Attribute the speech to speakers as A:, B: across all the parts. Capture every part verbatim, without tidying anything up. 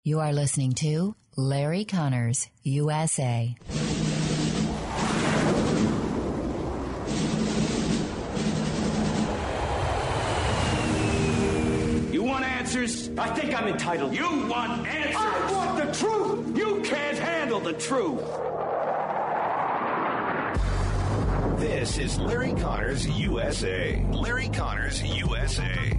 A: You are listening to Larry Connors, U S A.
B: You want answers?
C: I think I'm entitled.
B: You want answers?
C: I want the truth!
B: You can't handle the truth.
D: This is Larry Connors, U S A. Larry Connors, U S A.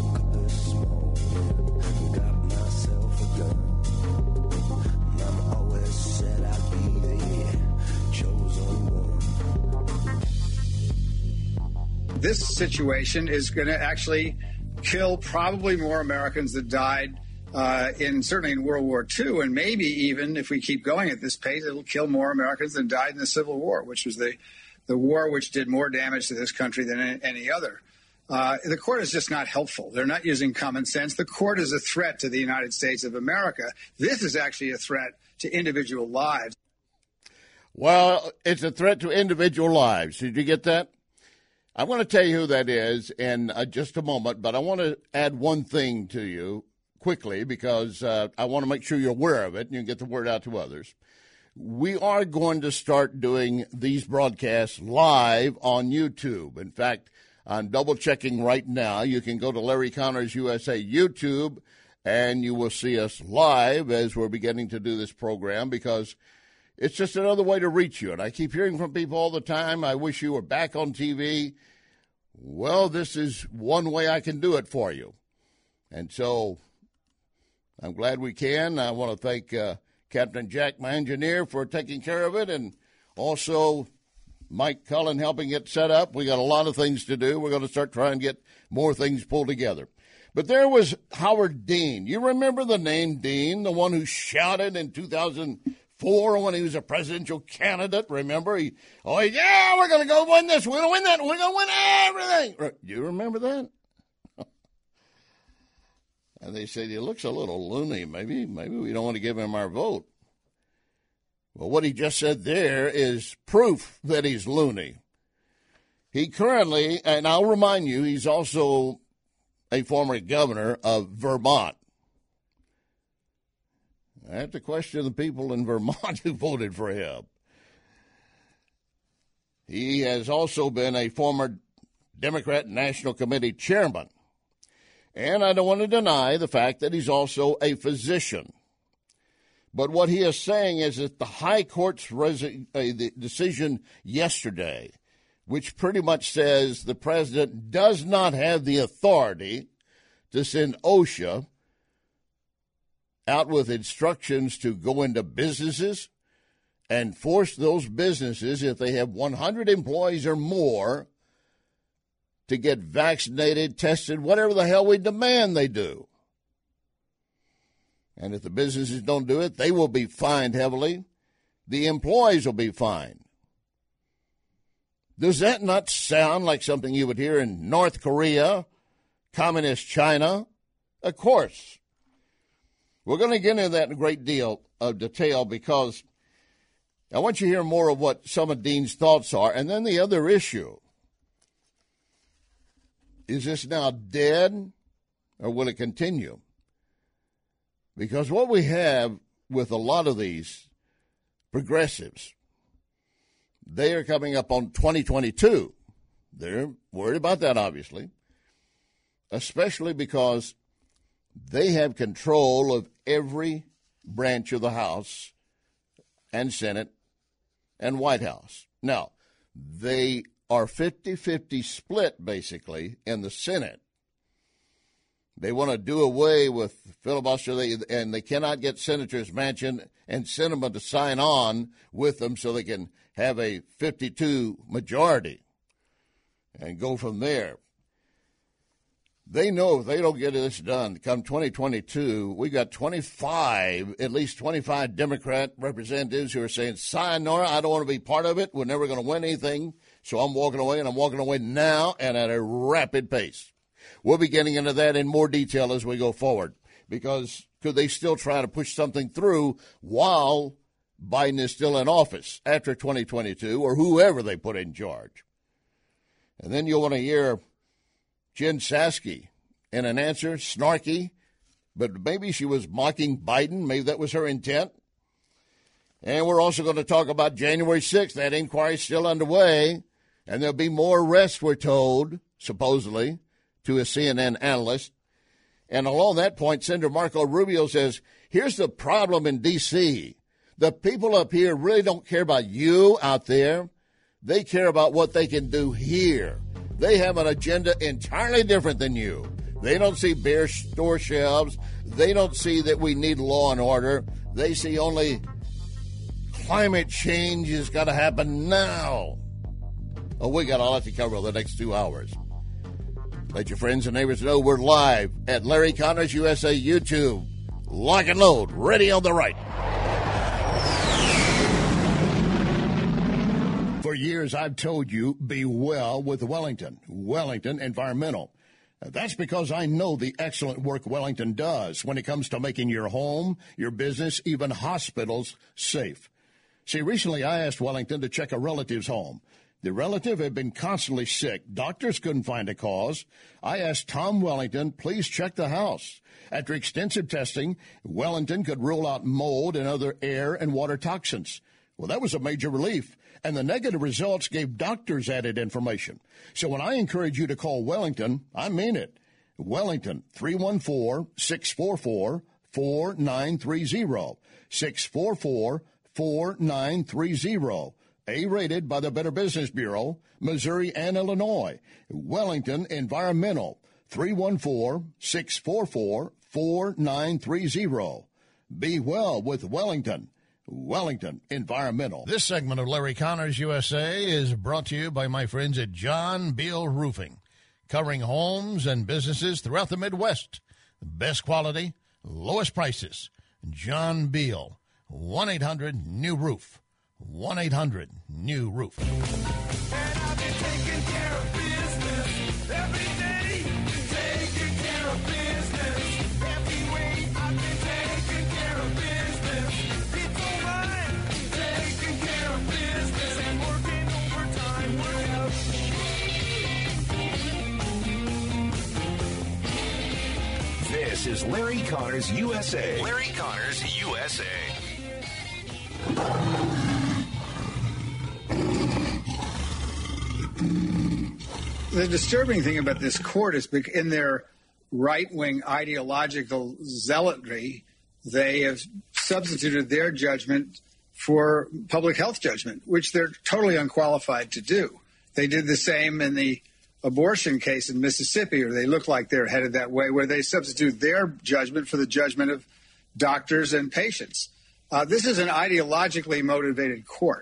E: This situation is going to actually kill probably more Americans that died uh, in certainly in World War Two, and maybe even if we keep going at this pace, it'll kill more Americans than died in the Civil War, which was the the war which did more damage to this country than any other. Uh, the court is just not helpful. They're not using common sense. The court is a threat to the United States of America. This is actually a threat to individual lives.
F: Well, it's a threat to individual lives. Did you get that? I'm going to tell you who that is in uh, just a moment, but I want to add one thing to you quickly because uh, I want to make sure you're aware of it and you get the word out to others. We are going to start doing these broadcasts live on YouTube. In fact, I'm double-checking right now. You can go to Larry Connors U S A YouTube, and you will see us live as we're beginning to do this program because it's just another way to reach you. And I keep hearing from people all the time, I wish you were back on T V. Well, this is one way I can do it for you. And so I'm glad we can. I want to thank uh, Captain Jack, my engineer, for taking care of it, and also Mike Cullen helping it set up. We got a lot of things to do. We're going to start trying to get more things pulled together. But there was Howard Dean. You remember the name Dean, the one who shouted in two thousand four when he was a presidential candidate? Remember? He, oh, yeah, we're going to go win this. We're going to win that. We're going to win everything. Do you remember that? And they said, he looks a little loony. Maybe, maybe we don't want to give him our vote. Well, what he just said there is proof that he's loony. He currently, and I'll remind you, he's also a former governor of Vermont. I have to question the people in Vermont who voted for him. He has also been a former Democrat National Committee chairman. And I don't want to deny the fact that he's also a physician. But what he is saying is that the High Court's resi- uh, the decision yesterday, which pretty much says the president does not have the authority to send OSHA out with instructions to go into businesses and force those businesses, if they have one hundred employees or more, to get vaccinated, tested, whatever the hell we demand they do. And if the businesses don't do it, they will be fined heavily. The employees will be fined. Does that not sound like something you would hear in North Korea, Communist China? Of course. We're going to get into that in a great deal of detail because I want you to hear more of what some of Dean's thoughts are. And then the other issue. Is this now dead, or will it continue? Because what we have with a lot of these progressives, they are coming up on twenty twenty-two. They're worried about that, obviously, especially because they have control of every branch of the House and Senate and White House. Now, they are fifty-fifty split, basically, in the Senate. They want to do away with filibuster, they, and they cannot get Senators Manchin and Sinema to sign on with them so they can have a fifty-two majority and go from there. They know if they don't get this done, come twenty twenty-two, we got twenty-five, at least twenty-five Democrat representatives who are saying, sayonara, I don't want to be part of it. We're never going to win anything. So I'm walking away, and I'm walking away now and at a rapid pace. We'll be getting into that in more detail as we go forward, because could they still try to push something through while Biden is still in office after twenty twenty-two, or whoever they put in charge? And then you'll want to hear Jen Psaki in an answer, snarky, but maybe she was mocking Biden. Maybe that was her intent. And we're also going to talk about January sixth. That inquiry is still underway, and there'll be more arrests, we're told, supposedly, to a C N N analyst. And along that point, Senator Marco Rubio says, here's the problem in D C The people up here really don't care about you out there. They care about what they can do here. They have an agenda entirely different than you. They don't see bare store shelves. They don't see that we need law and order. They see only climate change has got to happen now. Oh, we got a lot to cover over the next two hours. Let your friends and neighbors know we're live at Larry Connors U S A YouTube. Lock and load, ready on the right. For years, I've told you, be well with Wellington. Wellington Environmental. That's because I know the excellent work Wellington does when it comes to making your home, your business, even hospitals safe. See, recently I asked Wellington to check a relative's home. The relative had been constantly sick. Doctors couldn't find a cause. I asked Tom Wellington, please check the house. After extensive testing, Wellington could rule out mold and other air and water toxins. Well, that was a major relief, and the negative results gave doctors added information. So when I encourage you to call Wellington, I mean it. Wellington, three one four, six four four, four nine three zero, six four four, four nine three zero. A-rated by the Better Business Bureau, Missouri and Illinois. Wellington Environmental, three one four, six four four, four nine three zero. Be well with Wellington. Wellington Environmental. This segment of Larry Connors U S A is brought to you by my friends at John Beal Roofing, covering homes and businesses throughout the Midwest. Best quality, lowest prices. John Beal, one eight hundred new roof. one eight hundred new roof.
G: And I've been taking care of business every day. Taking care of business every way. I've been taking care of business. It's alright. Taking care of business and working overtime will help.
D: This is Larry Connors U S A. Larry Connors U S A.
E: The disturbing thing about this court is in their right-wing ideological zealotry, they have substituted their judgment for public health judgment, which they're totally unqualified to do. They did the same in the abortion case in Mississippi, or they look like they're headed that way, where they substitute their judgment for the judgment of doctors and patients. Uh, this is an ideologically motivated court.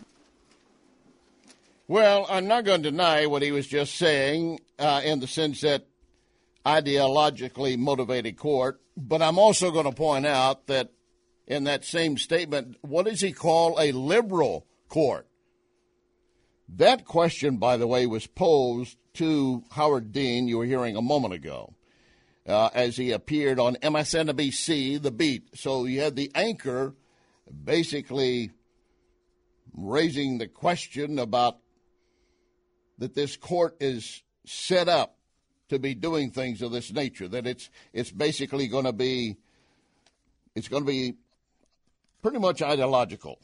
F: Well, I'm not going to deny what he was just saying uh, in the sense that ideologically motivated court, but I'm also going to point out that in that same statement, what does he call a liberal court? That question, by the way, was posed to Howard Dean, you were hearing a moment ago, uh, as he appeared on M S N B C, The Beat. So you had the anchor basically raising the question about that this court is set up to be doing things of this nature, that it's it's basically going to be it's going to be pretty much ideological.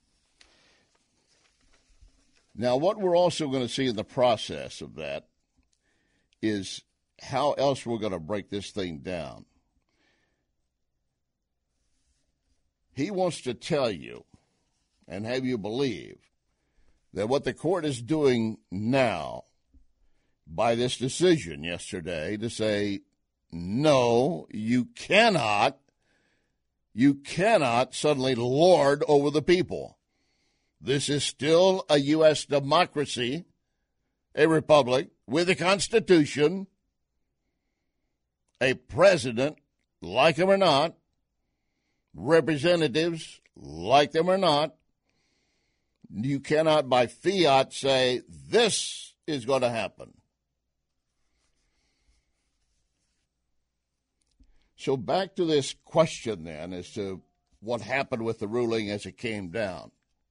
F: Now, what we're also going to see in the process of that is how else we're going to break this thing down. He wants to tell you and have you believe that what the court is doing now by this decision yesterday to say, no, you cannot, you cannot suddenly lord over the people. This is still a U S democracy, a republic with a constitution, a president, like him or not, representatives, like them or not. You cannot, by fiat, say, this is going to happen. So back to this question, then, as to what happened with the ruling as it came down.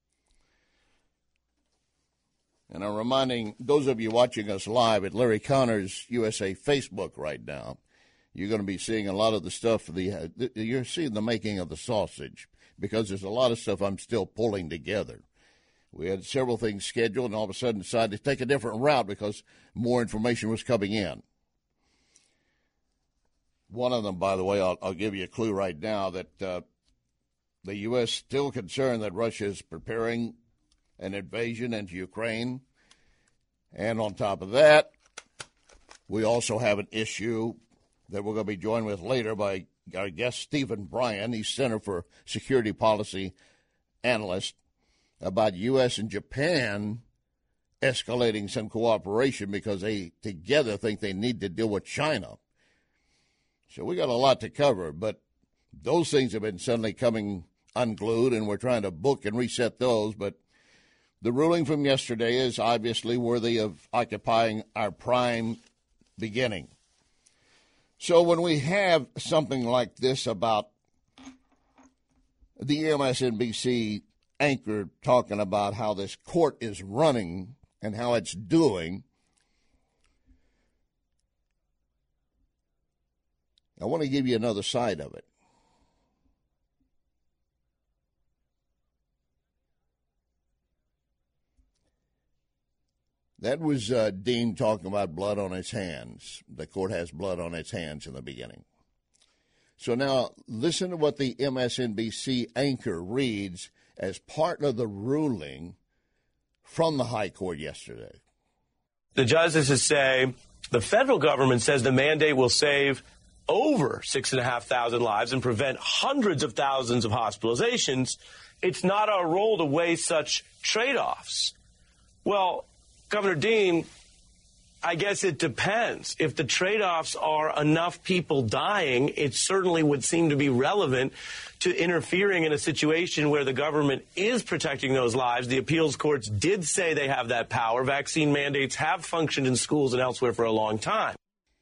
F: And I'm reminding those of you watching us live at Larry Connors U S A Facebook right now, you're going to be seeing a lot of the stuff. The you're seeing the making of the sausage, because there's a lot of stuff I'm still pulling together. We had several things scheduled, and all of a sudden decided to take a different route because more information was coming in. One of them, by the way, I'll, I'll give you a clue right now, that uh, the U S still concerned that Russia is preparing an invasion into Ukraine. And on top of that, we also have an issue that we're going to be joined with later by our guest, Stephen Bryan. He's Center for Security Policy Analyst, about U S and Japan escalating some cooperation because they together think they need to deal with China. So we got a lot to cover, but those things have been suddenly coming unglued, and we're trying to book and reset those. But the ruling from yesterday is obviously worthy of occupying our prime beginning. So when we have something like this about the M S N B C anchor talking about how this court is running and how it's doing, I want to give you another side of it. That was uh, Dean talking about blood on his hands. The court has blood on its hands in the beginning. So now listen to what the M S N B C anchor reads as part of the ruling from the High Court yesterday.
H: The justices say the federal government says the mandate will save over six and a half thousand lives and prevent hundreds of thousands of hospitalizations. It's not our role to weigh such trade-offs. Well, Governor Dean, I guess it depends. If the trade-offs are enough people dying, it certainly would seem to be relevant to interfering in a situation where the government is protecting those lives. The appeals courts did say they have that power. Vaccine mandates have functioned in schools and elsewhere for a long time.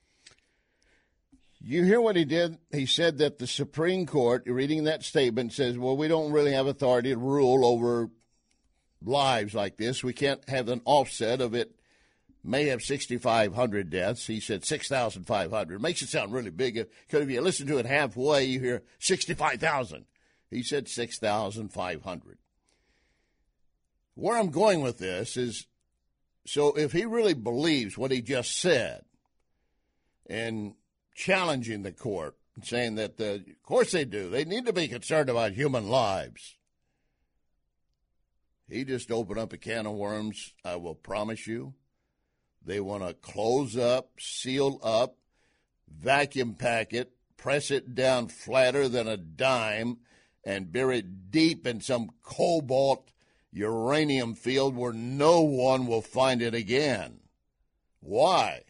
F: You hear what he did? He said that the Supreme Court, reading that statement, says, well, we don't really have authority to rule over lives like this. We can't have an offset of it may have six thousand five hundred deaths. He said six thousand five hundred. Makes it sound really big, because if you listen to it halfway, you hear sixty-five thousand. He said six thousand five hundred. Where I'm going with this is, so if he really believes what he just said and challenging the court and saying that, the, of course they do, they need to be concerned about human lives, he just opened up a can of worms, I will promise you. They want to close up, seal up, vacuum pack it, press it down flatter than a dime, and bury it deep in some cobalt uranium field where no one will find it again. Why?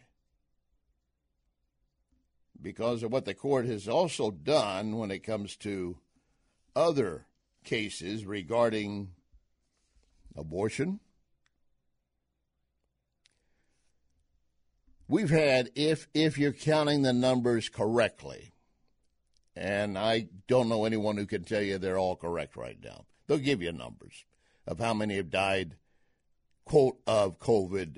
F: Because of what the court has also done when it comes to other cases regarding abortion. We've had, if if you're counting the numbers correctly, and I don't know anyone who can tell you they're all correct right now. They'll give you numbers of how many have died, quote, of COVID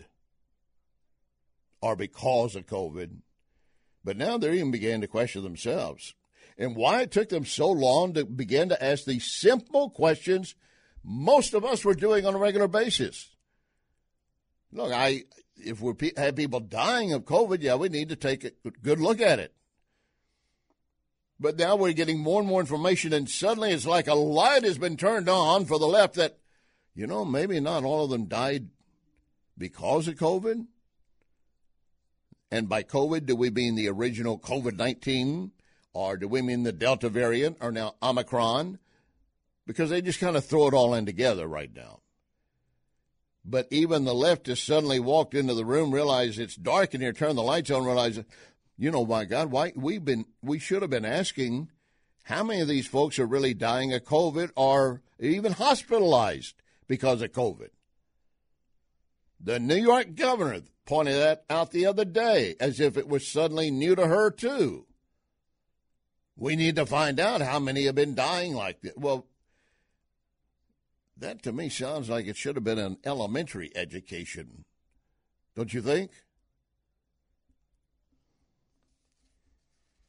F: or because of COVID. But now they're even beginning to question themselves. And why it took them so long to begin to ask these simple questions most of us were doing on a regular basis. Look, I if we have people dying of COVID, yeah, we need to take a good look at it. But now we're getting more and more information, and suddenly it's like a light has been turned on for the left that, you know, maybe not all of them died because of COVID. And by COVID, do we mean the original COVID nineteen, or do we mean the Delta variant, or now Omicron? Because they just kind of throw it all in together right now. But even the left has suddenly walked into the room, realized it's dark in here, turn the lights on, realize, you know, my God, why we've been we should have been asking how many of these folks are really dying of COVID or even hospitalized because of COVID. The New York governor pointed that out the other day as if it was suddenly new to her, too. We need to find out how many have been dying like this. Well, that to me sounds like it should have been an elementary education. Don't you think?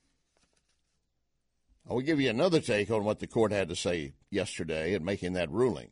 F: I will give you another take on what the court had to say yesterday in making that ruling.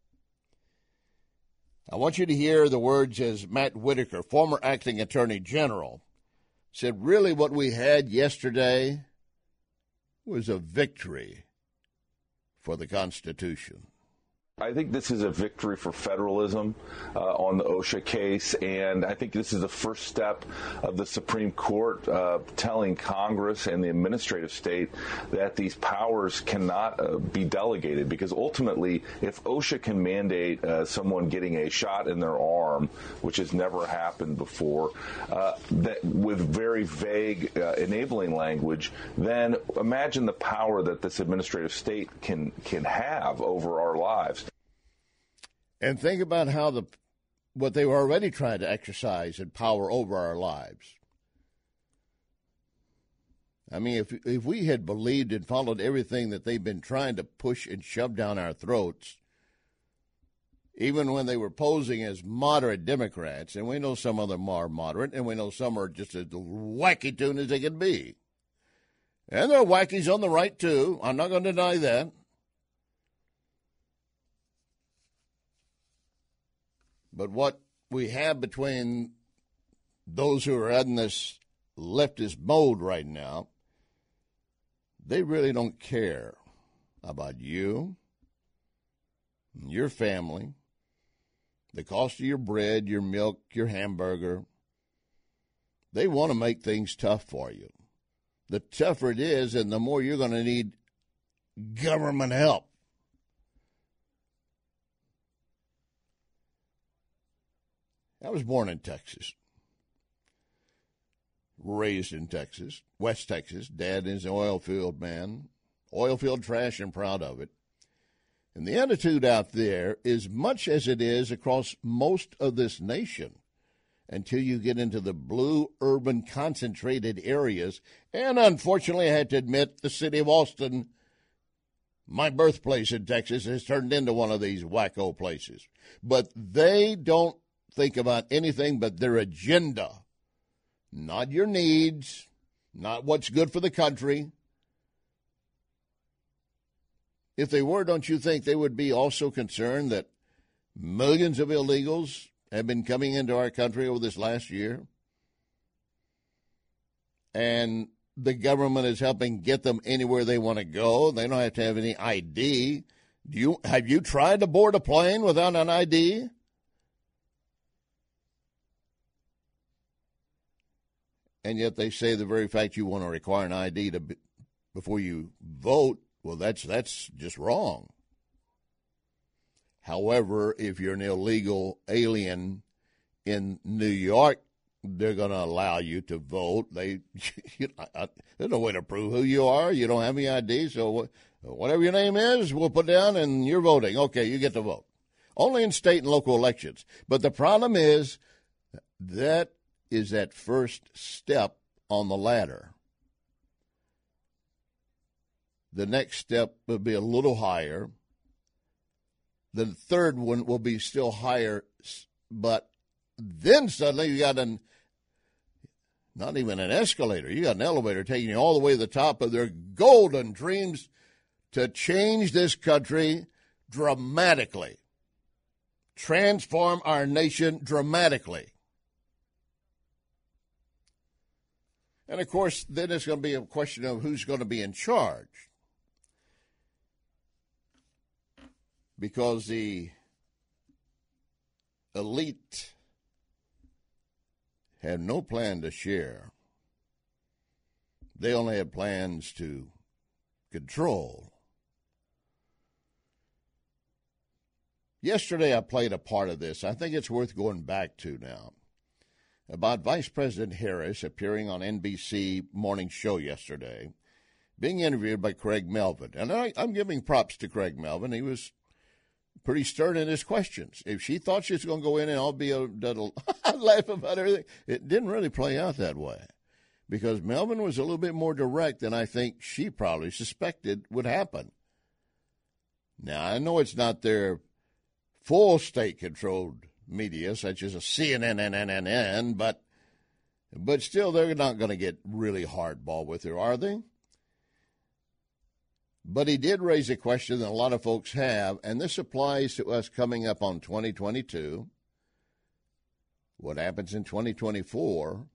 F: I want you to hear the words as Matt Whitaker, former acting attorney general, said really what we had yesterday was a victory for the Constitution.
I: I think this is a victory for federalism uh, on the OSHA case, and I think this is the first step of the Supreme Court uh, telling Congress and the administrative state that these powers cannot uh, be delegated, because ultimately, if OSHA can mandate uh, someone getting a shot in their arm, which has never happened before, uh, that with very vague uh, enabling language, then imagine the power that this administrative state can can have over our lives.
F: And think about how the what they were already trying to exercise and power over our lives. I mean, if if we had believed and followed everything that they've been trying to push and shove down our throats, even when they were posing as moderate Democrats, and we know some of them are moderate, and we know some are just as wacky tune as they can be. And there are wackies on the right, too. I'm not going to deny that. But what we have between those who are in this leftist mode right now, they really don't care about you, your family, the cost of your bread, your milk, your hamburger. They want to make things tough for you. The tougher it is, and the more you're going to need government help. I was born in Texas, raised in Texas, West Texas. Dad is an oil field man, oil field trash, and proud of it. And the attitude out there is much as it is across most of this nation until you get into the blue, urban, concentrated areas. And unfortunately, I had to admit, the city of Austin, my birthplace in Texas, has turned into one of these wacko places. But they don't think about anything but their agenda, not your needs, not what's good for the country. If they were, don't you think they would be also concerned that millions of illegals have been coming into our country over this last year? And the government is helping get them anywhere they want to go. They don't have to have any I D. Do you, have you tried to board a plane without an I D? And yet they say the very fact you want to require an I D to be, before you vote, well, that's that's just wrong. However, if you're an illegal alien in New York, they're going to allow you to vote. They, you know, I, there's no way to prove who you are. You don't have any I D, so whatever your name is, we'll put down, and you're voting. Okay, you get to vote. Only in state and local elections. But the problem is that is that first step on the ladder. The next step will be a little higher. The third one will be still higher, but then suddenly you got an, not even an escalator, you got an elevator taking you all the way to the top of their golden dreams to change this country dramatically, transform our nation dramatically. And, of course, then it's going to be a question of who's going to be in charge. Because the elite have no plan to share. They only have plans to control. Yesterday I played a part of this. I think it's worth going back to now. About Vice President Harris appearing on N B C morning show yesterday, being interviewed by Craig Melvin. And I, I'm giving props to Craig Melvin. He was pretty stern in his questions. If she thought she was going to go in and all be a, a laugh about everything, it didn't really play out that way. Because Melvin was a little bit more direct than I think she probably suspected would happen. Now, I know it's not their full state-controlled media, such as a C N N, N N N, but but still they're not going to get really hardball with her, are they? But he did raise a question that a lot of folks have, and this applies to us coming up on twenty twenty-two. What happens in twenty twenty-four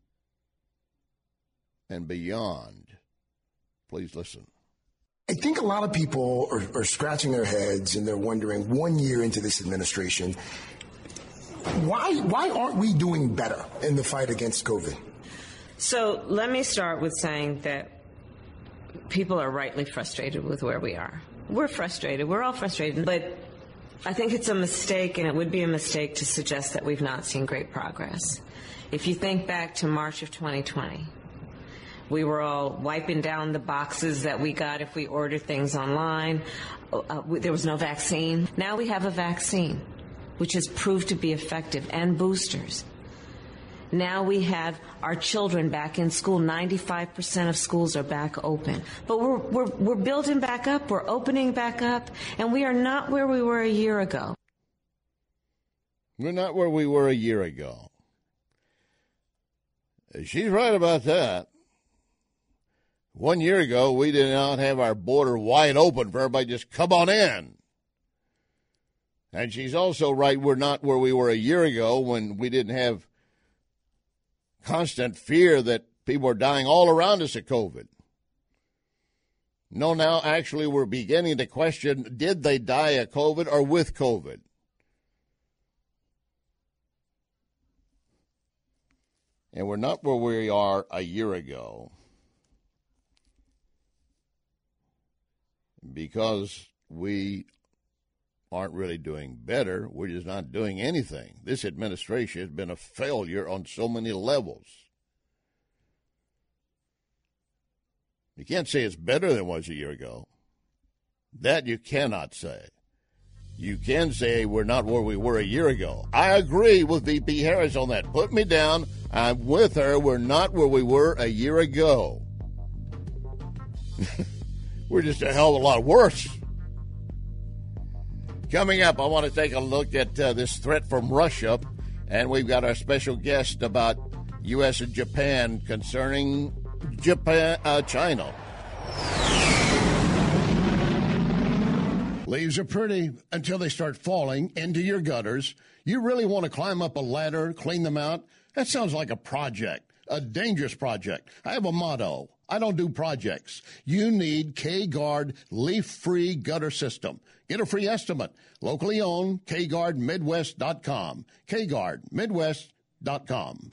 F: and beyond? Please listen.
J: I think a lot of people are, are scratching their heads and they're wondering, one year into this administration, why why aren't we doing better in the fight against COVID?
K: So let me start with saying that people are rightly frustrated with where we are. We're frustrated. We're all frustrated. But I think it's a mistake, and it would be a mistake to suggest that we've not seen great progress. If you think back to March of twenty twenty, we were all wiping down the boxes that we got if we ordered things online. Uh, there was no vaccine. Now we have a vaccine, which has proved to be effective, and boosters. Now we have our children back in school. ninety-five percent of schools are back open. But we're, we're, we're building back up, we're opening back up, and we are not where we were a year ago.
F: We're not where we were a year ago. She's right about that. One year ago, we did not have our border wide open for everybody to just come on in. And she's also right, we're not where we were a year ago when we didn't have constant fear that people are dying all around us of COVID. No, now actually we're beginning to question, did they die of COVID or with COVID? And we're not where we are a year ago because we aren't really doing better. We're just not doing anything. This administration has been a failure on so many levels. You can't say it's better than it was a year ago. That you cannot say. You can say we're not where we were a year ago. I agree with V P Harris on that. Put me down. I'm with her. We're not where we were a year ago. We're just a hell of a lot worse. Coming up, I want to take a look at uh, this threat from Russia, and we've got our special guest about U S and Japan concerning Japan, uh, China.
L: Leaves are pretty until they start falling into your gutters. You really want to climb up a ladder, clean them out? That sounds like a project, a dangerous project. I have a motto. I don't do projects. You need K-Guard leaf-free gutter system. Get a free estimate. Locally owned, K Guard Midwest dot com. K Guard Midwest dot com.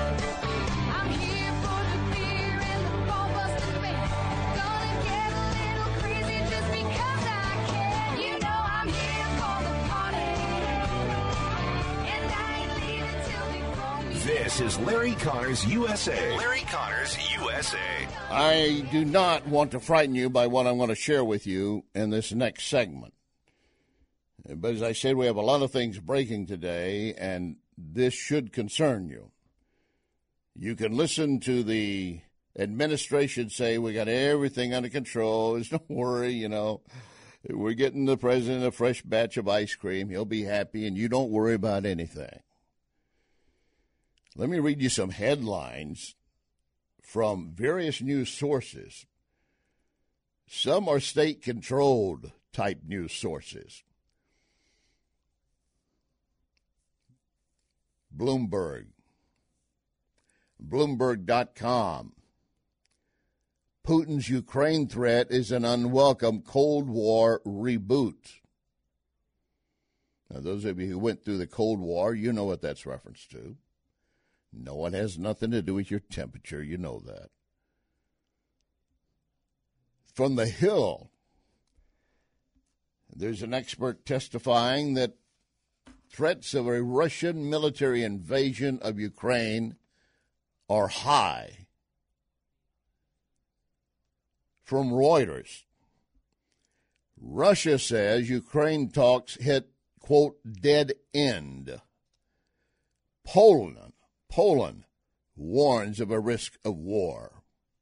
D: This is Larry Connors U S A. Larry Connors U S A.
F: I do not want to frighten you by what I'm going to share with you in this next segment. But as I said, we have a lot of things breaking today, and this should concern you. You can listen to the administration say we got everything under control. There's no worry, you know. We're getting the president a fresh batch of ice cream. He'll be happy, and you don't worry about anything. Let me read you some headlines from various news sources. Some are state-controlled type news sources. Bloomberg, Bloomberg dot com. Putin's Ukraine threat is an unwelcome Cold War reboot. Now, those of you who went through the Cold War, you know what that's reference to. No, it has nothing to do with your temperature. You know that. From the Hill, there's an expert testifying that threats of a Russian military invasion of Ukraine are high. From Reuters, Russia says Ukraine talks hit, quote, dead end. Poland, Poland warns of a risk of war.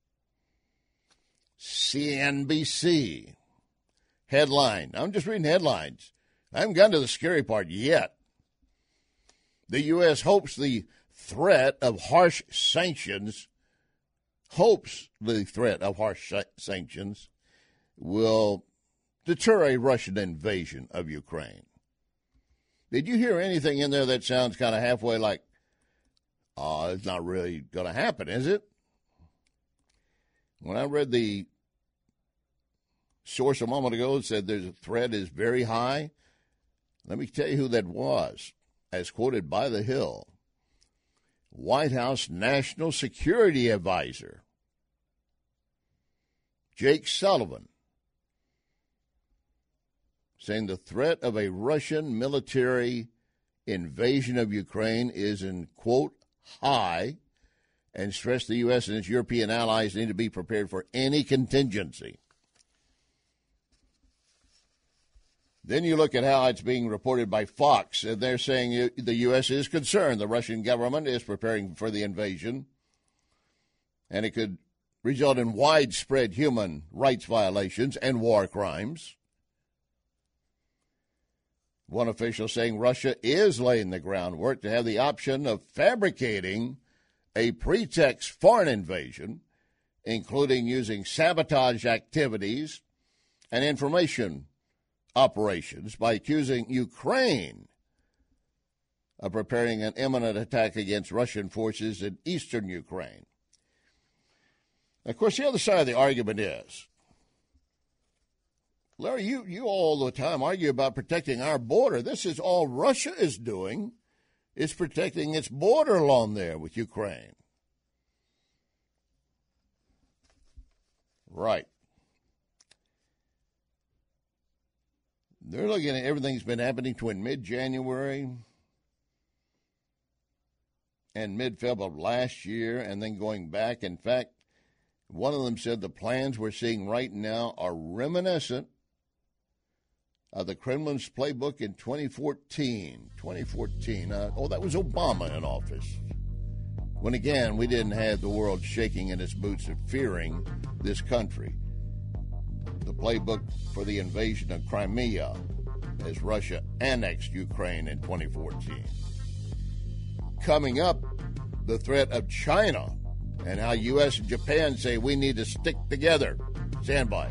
F: C N B C, headline. I'm just reading headlines. I haven't gotten to the scary part yet. The U S hopes the threat of harsh sanctions, hopes the threat of harsh sanctions will deter a Russian invasion of Ukraine. Did you hear anything in there that sounds kind of halfway like, oh, it's not really going to happen, is it? When I read the source a moment ago, it said there's a threat is very high. Let me tell you who that was, as quoted by The Hill. White House National Security Advisor Jake Sullivan, saying the threat of a Russian military invasion of Ukraine is in, quote, high, and stressed the U S and its European allies need to be prepared for any contingency. Then you look at how it's being reported by Fox, and they're saying the U S is concerned. The Russian government is preparing for the invasion, and it could result in widespread human rights violations and war crimes. One official saying Russia is laying the groundwork to have the option of fabricating a pretext for an invasion, including using sabotage activities and information operations by accusing Ukraine of preparing an imminent attack against Russian forces in eastern Ukraine. Of course, the other side of the argument is, Larry, you, you all the time argue about protecting our border. This is all Russia is doing, is protecting its border along there with Ukraine. Right. They're looking at everything's been happening between mid-January and mid-February of last year and then going back. In fact, one of them said the plans we're seeing right now are reminiscent of the Kremlin's playbook in twenty fourteen. twenty fourteen. Uh, oh, that was Obama in office. When, again, we didn't have the world shaking in its boots and fearing this country. The playbook for the invasion of Crimea as Russia annexed Ukraine in twenty fourteen. Coming up, the threat of China and how U S and Japan say we need to stick together. Stand by.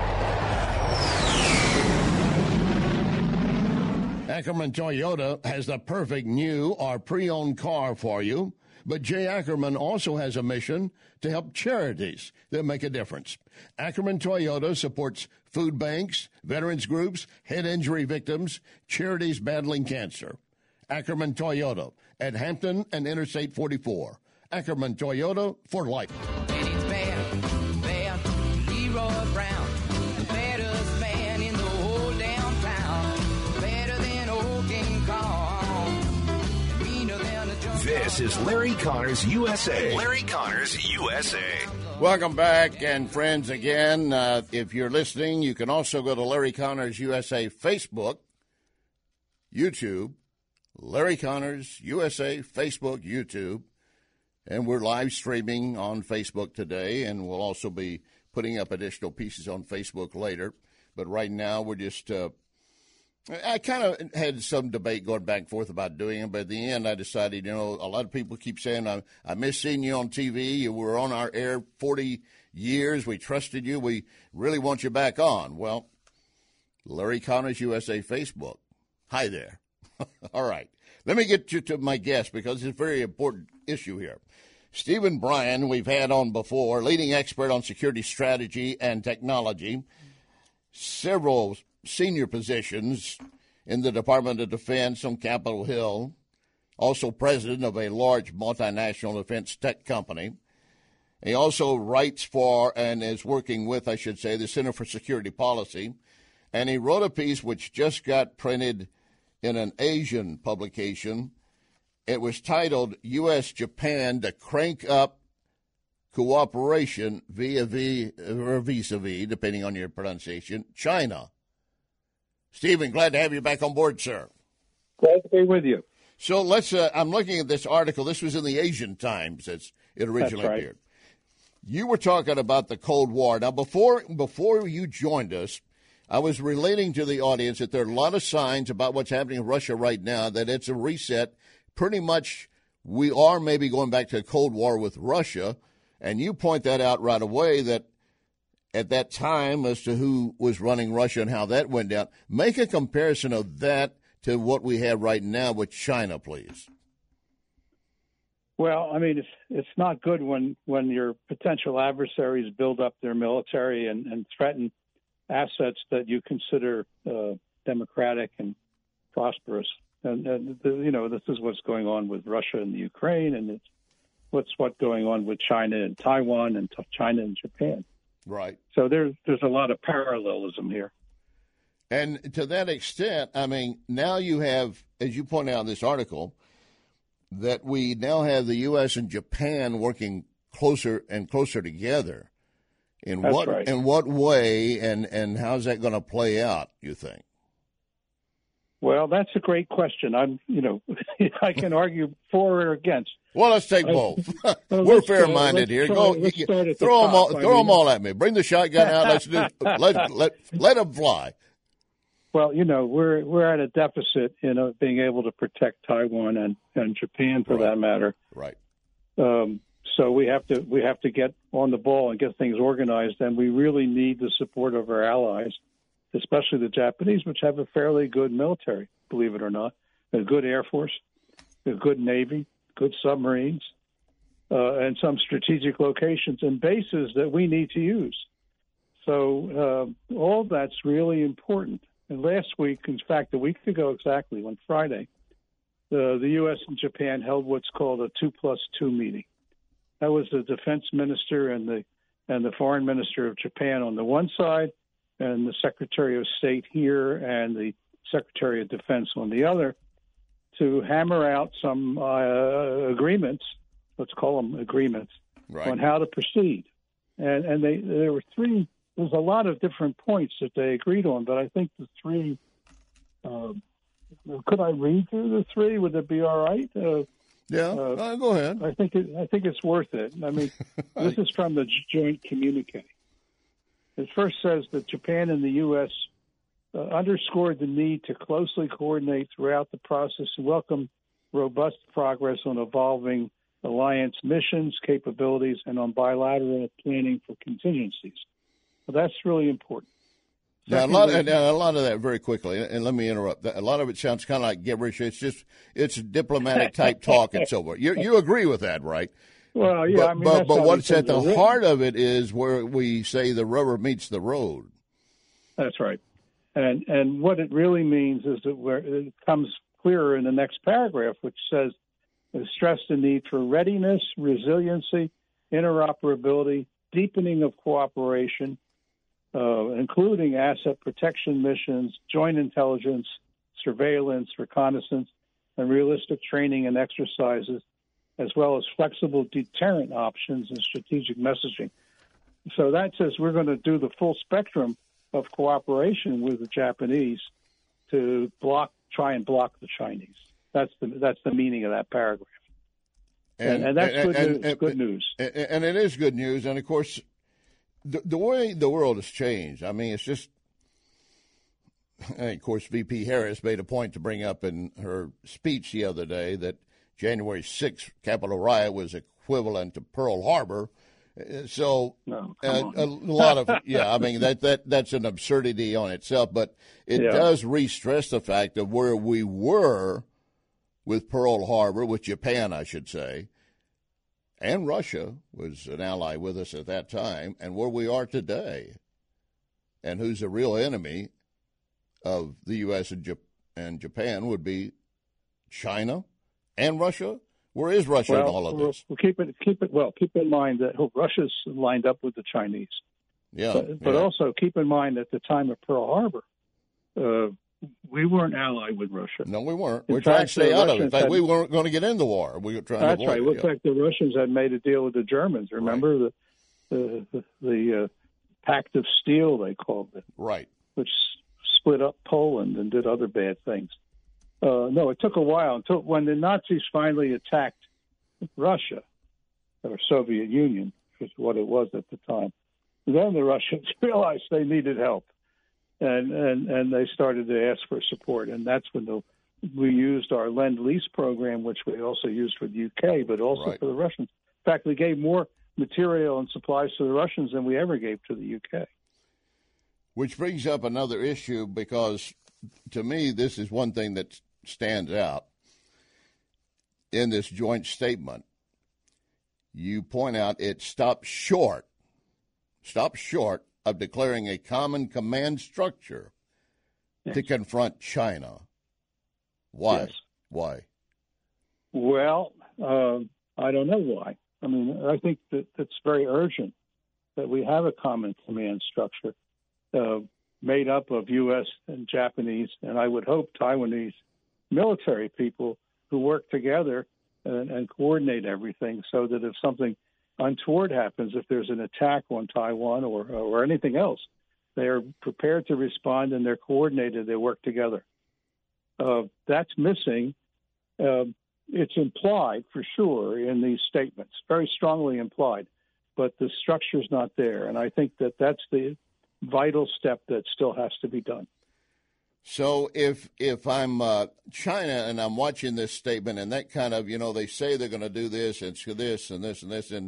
L: Ackerman Toyota has the perfect new or pre-owned car for you, but Jay Ackerman also has a mission to help charities that make a difference. Ackerman Toyota supports food banks, veterans groups, head injury victims, charities battling cancer. Ackerman Toyota at Hampton and Interstate forty-four. Ackerman Toyota for life.
G: And it's bad, bad, Leroy Brown, the baddest man in the whole downtown, better than old King Kong, meaner than a jump.
D: This is Larry Connors U S A. Larry Connors U S A.
F: Welcome back, and friends, again, uh, if you're listening, you can also go to Larry Connors U S A Facebook, YouTube, Larry Connors U S A, Facebook, YouTube. And we're live streaming on Facebook today, and we'll also be putting up additional pieces on Facebook later. But right now, we're just, uh, I kind of had some debate going back and forth about doing it, but at the end, I decided, you know, a lot of people keep saying, I, I miss seeing you on T V. You were on our air forty years. We trusted you. We really want you back on. Well, Larry Connors U S A Facebook. Hi there. All right. Let me get you to my guest because it's a very important issue here. Stephen Bryan, we've had on before, leading expert on security strategy and technology, several senior positions in the Department of Defense on Capitol Hill, also president of a large multinational defense tech company. He also writes for and is working with, I should say, the Center for Security Policy, and he wrote a piece which just got printed in an Asian publication. It was titled U S Japan to Crank Up Cooperation via or vis-a-vis, depending on your pronunciation, China. Stephen, glad to have you back on board, sir.
M: Glad to be with you.
F: So let's, uh, I'm looking at this article. This was in the Asian Times as it originally
M: That's right.
F: appeared. You were talking about the Cold War. Now, before before you joined us, I was relating to the audience that there are a lot of signs about what's happening in Russia right now, that it's a reset. Pretty much we are maybe going back to the Cold War with Russia, and you point that out right away, that at that time as to who was running Russia and how that went down. Make a comparison of that to what we have right now with China, please.
M: Well, I mean, it's it's not good when, when your potential adversaries build up their military and, and threaten assets that you consider uh, democratic and prosperous. And, and the, you know, this is what's going on with Russia and the Ukraine, and it's what's what's going on with China and Taiwan and t- China and Japan.
F: Right.
M: So there's there's a lot of parallelism here.
F: And to that extent, I mean, now you have, as you point out in this article, that we now have the U S and Japan working closer and closer together. In
M: That's
F: what
M: right.
F: in what way, and, and how's that going to play out, you think?
M: Well, that's a great question. I'm, you know, I can argue for or against.
F: Well, let's take
M: Uh,
F: both.
M: well,
F: We're
M: let's, uh,
F: fair-minded
M: let's
F: here.
M: try-
F: Go,
M: let's
F: you-
M: start at the
F: throw them all,
M: top. I
F: throw them
M: mean-
F: all at me. Bring the shotgun out. Let's do. Let let let them fly.
M: Well, you know, we're we're at a deficit in uh, being able to protect Taiwan and, and Japan, for
F: Right.
M: that matter.
F: Right.
M: Um, so we have to we have to get on the ball and get things organized, and we really need the support of our allies, especially the Japanese, which have a fairly good military, believe it or not, a good air force, a good navy, good submarines, uh, and some strategic locations and bases that we need to use. So uh, all that's really important. And last week, in fact, a week ago exactly, on Friday, the, the U S and Japan held what's called a two plus two meeting. That was the defense minister and the and the foreign minister of Japan on the one side, and the Secretary of State here and the Secretary of Defense on the other, to hammer out some uh, agreements. Let's call them agreements
F: Right.
M: on how to proceed. And and they there were three. There's a lot of different points that they agreed on, but I think the three. Uh, could I read through the three? Would it be all right? Uh,
F: Yeah,
M: uh,
F: uh, go ahead.
M: I think it, I think it's worth it. I mean, this is from the joint communique. It first says that Japan and the U S uh, underscored the need to closely coordinate throughout the process and welcome robust progress on evolving alliance missions, capabilities, and on bilateral planning for contingencies. So that's really important.
F: Now, a lot, and a lot of that very quickly, and let me interrupt. A lot of it sounds kind of like gibberish. It's just it's diplomatic type talk and so forth. You you agree with that, right?
M: Well, yeah,
F: But
M: I mean,
F: but,
M: that's
F: but
M: how
F: what's
M: these
F: at the
M: things are written.
F: heart of it is where we say the rubber meets the road.
M: That's right. And and what it really means is that where it comes clearer in the next paragraph, which says, stress the need for readiness, resiliency, interoperability, deepening of cooperation, uh, including asset protection missions, joint intelligence, surveillance, reconnaissance, and realistic training and exercises, as well as flexible deterrent options and strategic messaging. So that says we're going to do the full spectrum of cooperation with the Japanese to block, try and block the Chinese. That's the that's the meaning of that paragraph, and, and that's good
F: and,
M: news.
F: and-
M: good news.
F: And, and it is good news. And of course, the, the way the world has changed. I mean, it's just. And of course, V P Harris made a point to bring up in her speech the other day that January sixth Capitol riot was equivalent to Pearl Harbor. Uh, So
M: No,
F: uh,
M: come
F: a lot of yeah, I mean that that that's an absurdity on itself, but it
M: Yeah.
F: does re-stress the fact of where we were with Pearl Harbor, with Japan, I should say, and Russia was an ally with us at that time, and where we are today, and who's the real enemy of the U S and, Jap- and Japan would be China and Russia. Where is Russia
M: well,
F: in all of
M: we'll-
F: this?
M: we'll keep it keep it well. Keep in mind that oh, Russia's lined up with the Chinese,
F: Yeah,
M: but, but
F: yeah.
M: also keep in mind at the time of Pearl Harbor, uh, we weren't allied with Russia.
F: No, we weren't.
M: In
F: We're trying to
M: fact,
F: stay
M: the
F: out of it. In
M: Russians
F: fact,
M: had-
F: we weren't going to get in the war. We were trying
M: That's
F: to avoid
M: right.
F: it.
M: In fact, the Russians had made a deal with the Germans. Remember the the the, the uh, Pact of Steel, they called it,
F: Right.
M: which split up Poland and did other bad things. Uh, no, it took a while until when the Nazis finally attacked Russia, or Soviet Union, which is what it was at the time. Then the Russians realized they needed help, and and, and they started to ask for support, and that's when the, we used our Lend-Lease program, which we also used for the U K, but also
F: Right.
M: for the Russians. In fact, we gave more material and supplies to the Russians than we ever gave to the U K.
F: Which brings up another issue, because to me, this is one thing that stands out in this joint statement. You point out it stops short, stops short of declaring a common command structure yes. to confront China. Why?
M: Yes.
F: Why?
M: Well, uh, I don't know why. I mean, I think that it's very urgent that we have a common command structure uh, made up of U S and Japanese, and I would hope Taiwanese military people who work together and, and coordinate everything, so that if something untoward happens, if there's an attack on Taiwan or, or anything else, they're prepared to respond and they're coordinated, they work together. Uh, that's missing. Uh, it's implied, for sure, in these statements, very strongly implied, but the structure's not there. And I think that that's the vital step that still has to be done.
F: So if if I'm uh, China and I'm watching this statement and that kind of, you know, they say they're going to do this and this and this and this and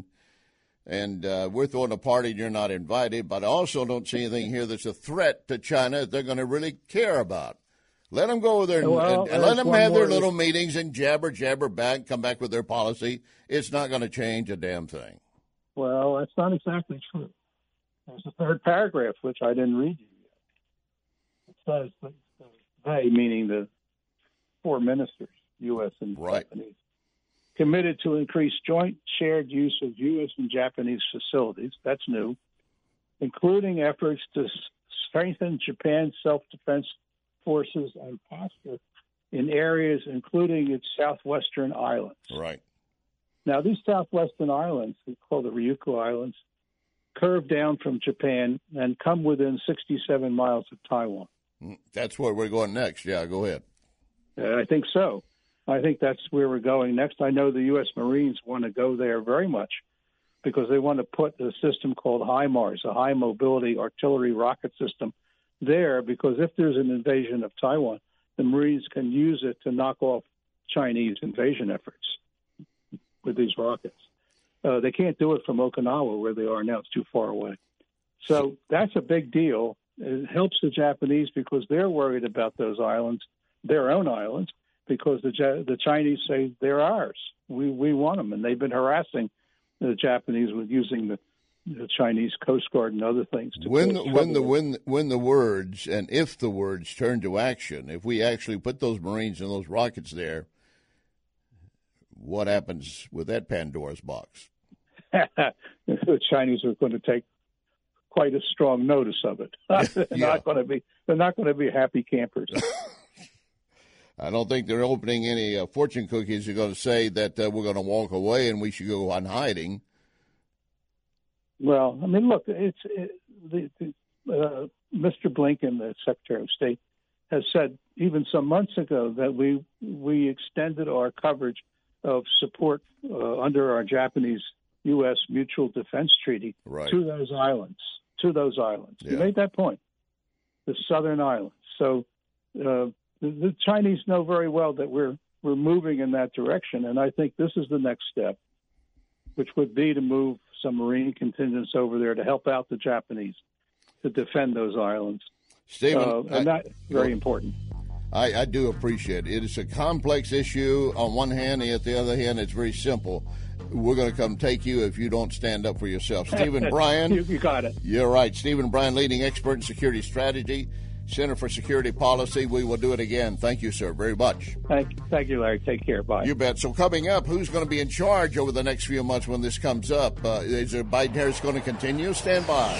F: and uh, we're throwing a party and you're not invited, but I also don't see anything here that's a threat to China that they're going to really care about. Let them go there and,
M: well,
F: and, and let them have their
M: more.
F: little meetings and jabber, jabber back, come back with their policy. It's not going to change a damn thing.
M: Well, that's not exactly true. There's a third paragraph, which I didn't read you yet. It says that they, meaning the four ministers, U S and
F: right.
M: Japanese, committed to increase joint shared use of U S and Japanese facilities. That's new, including efforts to strengthen Japan's self-defense forces and posture in areas including its southwestern islands.
F: Right.
M: Now, these southwestern islands, we call the Ryukyu Islands, curve down from Japan and come within sixty-seven miles of Taiwan.
F: That's where we're going next. Yeah, go ahead.
M: Uh, I think so. I think that's where we're going next. I know the U S Marines want to go there very much because they want to put a system called HIMARS, a high mobility artillery rocket system, there, because if there's an invasion of Taiwan, the Marines can use it to knock off Chinese invasion efforts with these rockets. Uh, they can't do it from Okinawa, where they are now. It's too far away. So that's a big deal. It helps the Japanese because they're worried about those islands, their own islands, because the the Chinese say they're ours. We we want them, and they've been harassing the Japanese with using the, the Chinese Coast Guard and other things. To
F: when the, when the when when the words and if the words turn to action, if we actually put those Marines and those rockets there, what happens with that Pandora's box?
M: The Chinese are going to take quite a strong notice of it. they're
F: yeah.
M: not going to be. They're not going to be happy campers.
F: I don't think they're opening any uh, fortune cookies. They're going to say that uh, we're going to walk away and we should go on hiding.
M: Well, I mean, look, it's it, the, the, uh, Mister Blinken, the Secretary of State, has said even some months ago that we we extended our coverage of support uh, under our Japanese U S Mutual Defense Treaty
F: right.
M: to those islands. To those islands,
F: yeah.
M: He made that point. The southern islands. So uh, the, the Chinese know very well that we're we're moving in that direction, and I think this is the next step, which would be to move some Marine contingents over there to help out the Japanese to defend those islands.
F: Stephen,
M: uh, and
F: I,
M: that's very important.
F: I, I do appreciate it. It is a complex issue on one hand, and at the other hand, it's very simple. We're going to come take you if you don't stand up for yourself. Stephen Bryan.
M: you, you got it.
F: You're right. Stephen Bryan, leading expert in security strategy, Center for Security Policy. We will do it again. Thank you, sir, very much.
M: Thank, thank you, Larry. Take care. Bye.
F: You bet. So coming up, who's going to be in charge over the next few months when this comes up? Uh, is there Biden-Harris going to continue? Stand by.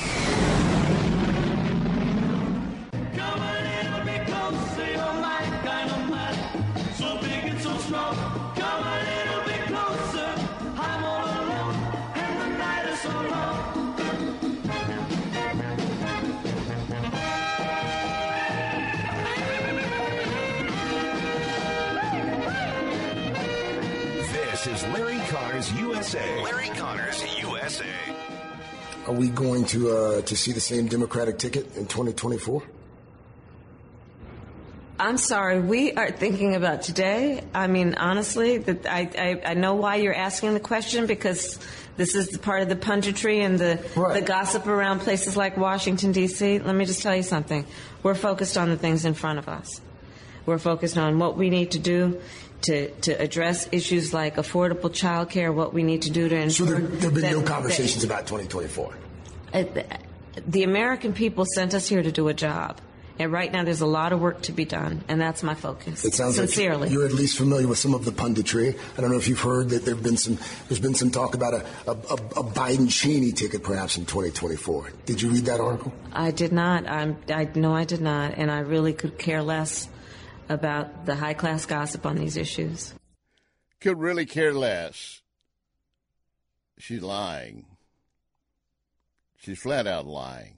D: This is Larry Connors U S A. Larry Connors U S A.
J: Are we going to uh, to see the same Democratic ticket in twenty twenty-four?
K: I'm sorry, we are thinking about today. I mean, honestly, that I, I, I know why you're asking the question, because this is part of the punditry and the, right. the gossip around places like Washington, D C Let me just tell you something. We're focused on the things in front of us. We're focused on what we need to do to, to address issues like affordable child care, what we need to do to ensure.
J: So there, there have been
K: that,
J: no conversations
K: that,
J: about twenty twenty-four?
K: Uh, the American people sent us here to do a job. And right now, there's a lot of work to be done, and that's my focus.
J: It sounds
K: Sincerely.
J: like you're at least familiar with some of the punditry. I don't know if you've heard that there've been some. There's been some talk about a, a, a Biden-Cheney ticket, perhaps in twenty twenty-four. Did you read that article?
K: I did not. I'm, I no, I did not, and I really could care less about the high-class gossip on these issues.
F: Could really care less. She's lying. She's flat out lying.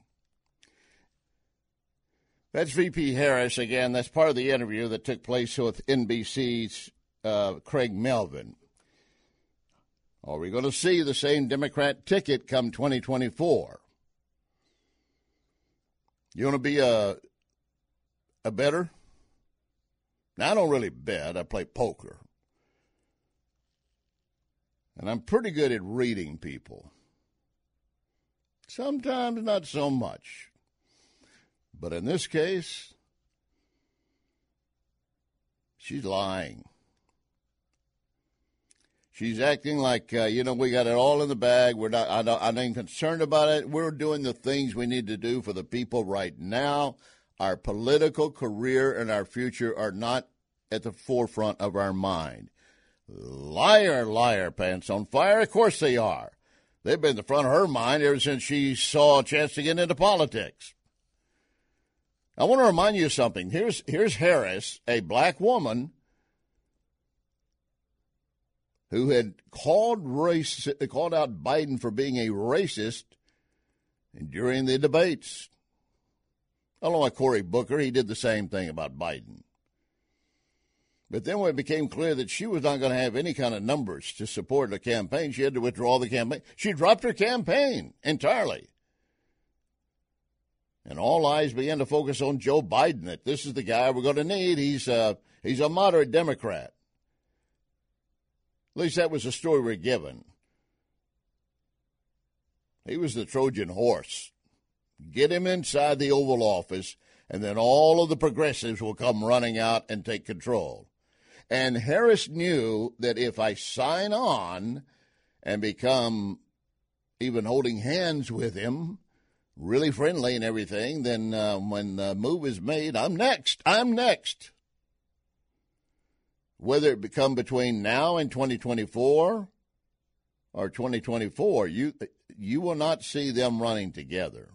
F: That's V P Harris again. That's part of the interview that took place with N B C's uh, Craig Melvin. Are we going to see the same Democrat ticket come twenty twenty-four? You want to be a a bettor? Now, I don't really bet. I play poker. And I'm pretty good at reading people. Sometimes not so much. But in this case, she's lying. She's acting like, uh, you know, we got it all in the bag. We're not, I don't, I ain't concerned about it. We're doing the things we need to do for the people right now. Our political career and our future are not at the forefront of our mind. Liar, liar, pants on fire. Of course they are. They've been in the front of her mind ever since she saw a chance to get into politics. I want to remind you of something. Here's here's Harris, a black woman who had called race called out Biden for being a racist during the debates. Along with Cory Booker, he did the same thing about Biden. But then when it became clear that she was not going to have any kind of numbers to support the campaign, she had to withdraw the campaign. She dropped her campaign entirely. And all eyes began to focus on Joe Biden, that this is the guy we're going to need. He's a, he's a moderate Democrat. At least that was the story we're given. He was the Trojan horse. Get him inside the Oval Office, and then all of the progressives will come running out and take control. And Harris knew that if I sign on and become even holding hands with him, really friendly and everything, then uh, when the move is made, I'm next. I'm next. Whether it become between now and twenty twenty-four or twenty twenty-four, you you will not see them running together.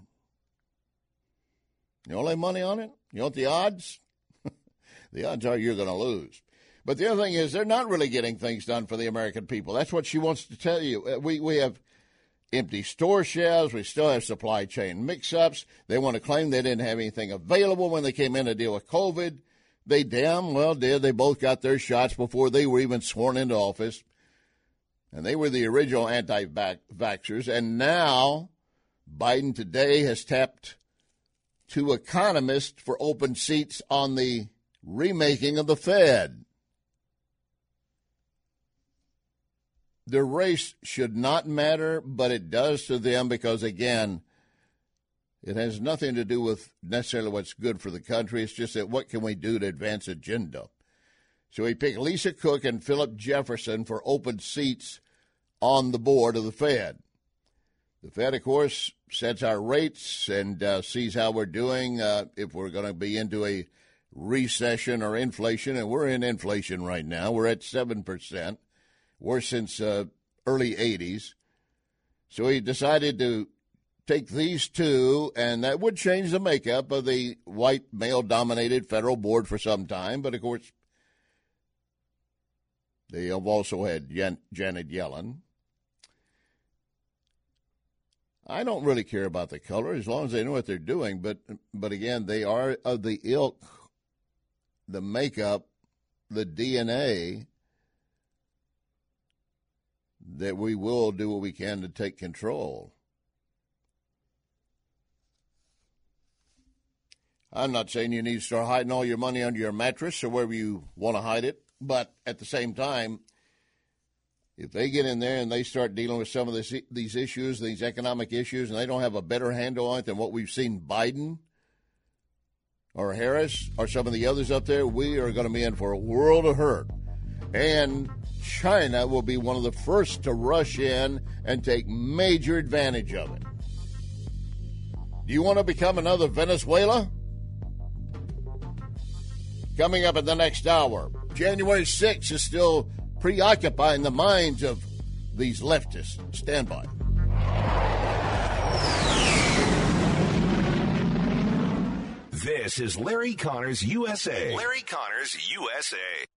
F: You want to lay money on it? You want the odds? The odds are you're going to lose. But the other thing is they're not really getting things done for the American people. That's what she wants to tell you. We we have empty store shelves. We still have supply chain mix-ups. They want to claim they didn't have anything available when they came in to deal with COVID. They damn well did. They both got their shots before they were even sworn into office. And they were the original anti-vaxxers. And now Biden today has tapped two economists for open seats on the remaking of the Fed. The race should not matter, but it does to them because, again, it has nothing to do with necessarily what's good for the country. It's just that what can we do to advance agenda? So he picked Lisa Cook and Philip Jefferson for open seats on the board of the Fed. The Fed, of course, sets our rates and uh, sees how we're doing, uh, if we're going to be into a recession or inflation, and we're in inflation right now. We're at seven percent. Worse since uh, early eighties. So he decided to take these two, and that would change the makeup of the white male-dominated federal board for some time. But, of course, they have also had Jan- Janet Yellen. I don't really care about the color as long as they know what they're doing. But, but again, they are of the ilk, the makeup, the D N A, that we will do what we can to take control. I'm not saying you need to start hiding all your money under your mattress or wherever you want to hide it, but at the same time, if they get in there and they start dealing with some of this, these issues, these economic issues, and they don't have a better handle on it than what we've seen Biden or Harris or some of the others up there, we are going to be in for a world of hurt. And China will be one of the first to rush in and take major advantage of it. Do you want to become another Venezuela? Coming up in the next hour, January sixth is still preoccupying the minds of these leftists. Stand by.
D: This is Larry Connors U S A. Larry Connors U S A.